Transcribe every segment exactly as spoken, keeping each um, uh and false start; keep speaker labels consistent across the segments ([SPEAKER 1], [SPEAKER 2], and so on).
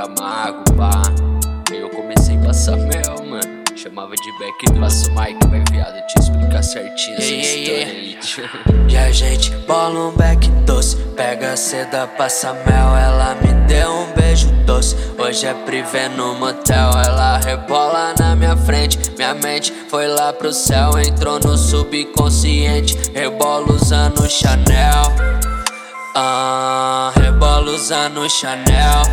[SPEAKER 1] amargo, pá. Aí eu comecei a passar mel, mano. Chamava de back do Passa o Mike, vai viado, eu te explicar certinho essa
[SPEAKER 2] yeah,
[SPEAKER 1] história
[SPEAKER 2] yeah.
[SPEAKER 1] aí.
[SPEAKER 2] E a gente bola um back doce, pega seda, passa mel. Ela me deu um beijo doce, hoje é privê no motel. Ela rebola na minha frente, minha mente foi lá pro céu. Entrou no subconsciente, rebola usando Chanel. Ah, rebola usando Chanel.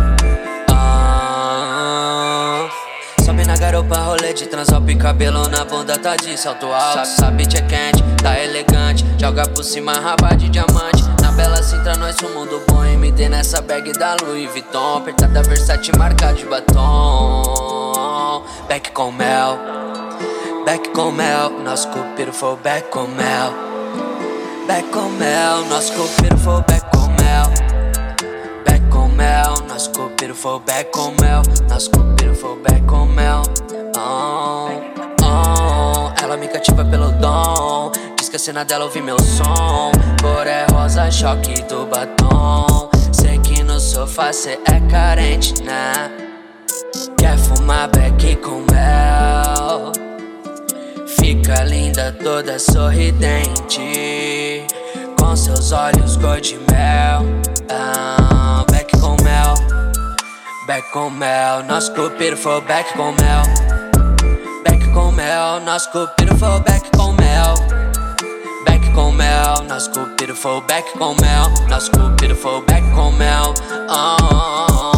[SPEAKER 2] Ah, sobe na garupa, rolê de transalp, cabelo na bunda, tá de salto alto. Sabe, é quente, tá elegante, joga por cima, raba de diamante. Na bela Sintra nós o mundo bom, M D nessa bag da Louis Vuitton. Apertada Versace, marca de batom. Back com mel, back com mel, nosso cupido foi back com mel. Back com mel, nosso cupido foi back com mel. Back com mel, nosso cupido foi back com mel. Nosso cupido foi back com mel. Oh, oh, ela me cativa pelo dom. Diz que a cena dela ouvi meu som. Cor é rosa, choque do batom. Sei que no sofá cê é carente, né? Quer fumar back com mel? Fica linda, toda sorridente, com seus olhos cor de mel. Ah, back com mel, back com mel, nosso cupido foi back com mel. Back com mel, nosso cupido foi back com mel. Back com mel, nosso cupido foi back com mel. Nosso cupido foi back com mel. Oh, oh, oh.